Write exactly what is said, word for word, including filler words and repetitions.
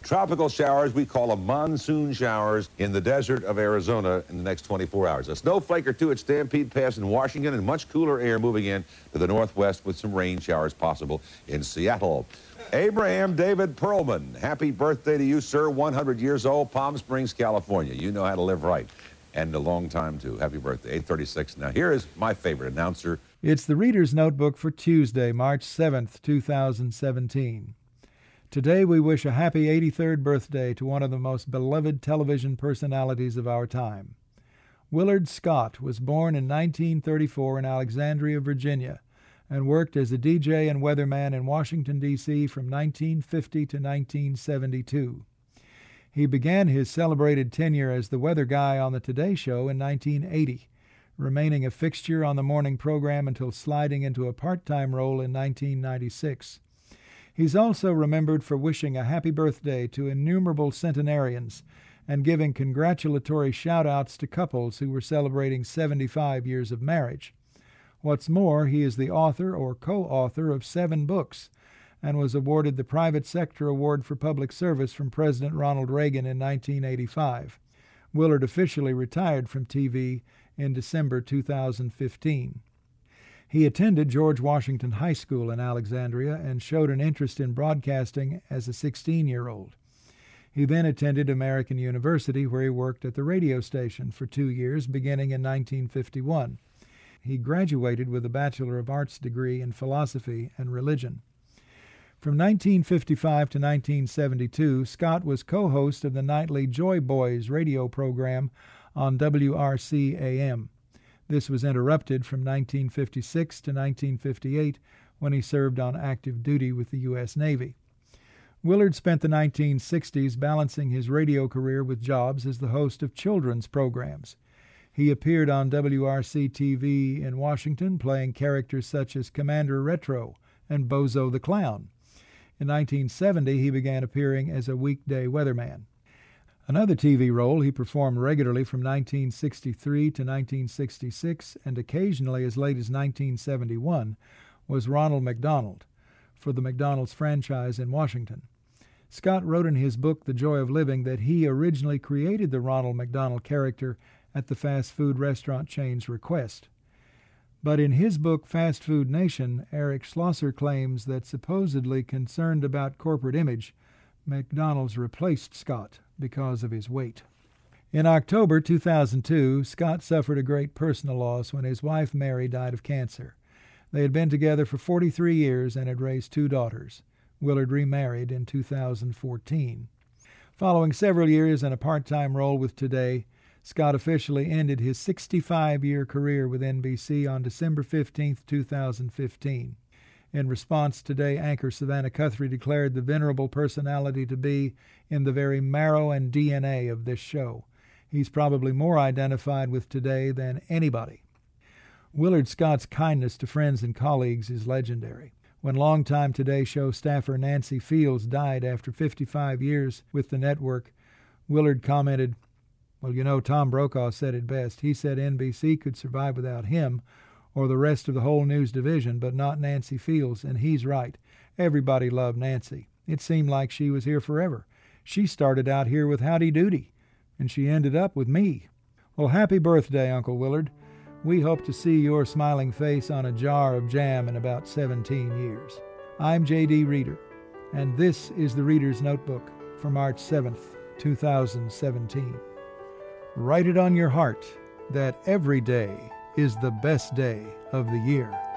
Tropical showers, we call them monsoon showers, in the desert of Arizona in the next twenty-four hours. A snowflake or two at Stampede Pass in Washington, and much cooler air moving in to the northwest with some rain showers possible in Seattle. Abraham David Perlman, happy birthday to you, sir. one hundred years old, Palm Springs, California. You know how to live right. And a long time, too. Happy birthday, eight thirty-six. Now, here is my favorite announcer. It's the Reader's Notebook for Tuesday, March seventh, two thousand seventeen. Today we wish a happy eighty-third birthday to one of the most beloved television personalities of our time. Willard Scott was born in nineteen thirty-four in Alexandria, Virginia, and worked as a D J and weatherman in Washington, D C from nineteen fifty to nineteen seventy-two. He began his celebrated tenure as the weather guy on the Today Show in nineteen eighty, remaining a fixture on the morning program until sliding into a part-time role in nineteen ninety-six. He's also remembered for wishing a happy birthday to innumerable centenarians and giving congratulatory shout-outs to couples who were celebrating seventy-five years of marriage. What's more, he is the author or co-author of seven books and was awarded the Private Sector Award for Public Service from President Ronald Reagan in nineteen eighty-five. Willard officially retired from T V in December two thousand fifteen. He attended George Washington High School in Alexandria and showed an interest in broadcasting as a sixteen-year-old. He then attended American University, where he worked at the radio station for two years, beginning in nineteen fifty-one. He graduated with a Bachelor of Arts degree in philosophy and religion. From nineteen fifty-five to nineteen seventy-two, Scott was co-host of the nightly Joy Boys radio program on W R C A M. This was interrupted from nineteen fifty-six to nineteen fifty-eight when he served on active duty with the U S Navy. Willard spent the nineteen sixties balancing his radio career with jobs as the host of children's programs. He appeared on W R C T V in Washington, playing characters such as Commander Retro and Bozo the Clown. In nineteen seventy, he began appearing as a weekday weatherman. Another T V role he performed regularly from nineteen sixty-three to nineteen sixty-six and occasionally as late as nineteen seventy-one was Ronald McDonald for the McDonald's franchise in Washington. Scott wrote in his book The Joy of Living that he originally created the Ronald McDonald character at the fast food restaurant chain's request. But in his book Fast Food Nation, Eric Schlosser claims that supposedly concerned about corporate image, McDonald's replaced Scott because of his weight. In October two thousand two, Scott suffered a great personal loss when his wife Mary died of cancer. They had been together for forty-three years and had raised two daughters. Willard remarried in two thousand fourteen. Following several years in a part-time role with Today, Scott officially ended his sixty-five-year career with N B C on December fifteenth, two thousand fifteen. In response, Today anchor Savannah Guthrie declared the venerable personality to be in the very marrow and D N A of this show. He's probably more identified with Today than anybody. Willard Scott's kindness to friends and colleagues is legendary. When longtime Today Show staffer Nancy Fields died after fifty-five years with the network, Willard commented, "Well, you know, Tom Brokaw said it best. He said N B C could survive without him, or the rest of the whole news division, but not Nancy Fields, and he's right. Everybody loved Nancy. It seemed like she was here forever. She started out here with Howdy Doody, and she ended up with me." Well, happy birthday, Uncle Willard. We hope to see your smiling face on a jar of jam in about seventeen years. I'm J D Reader, and this is the Reader's Notebook for March seventh, two thousand seventeen. Write it on your heart that every day is the best day of the year.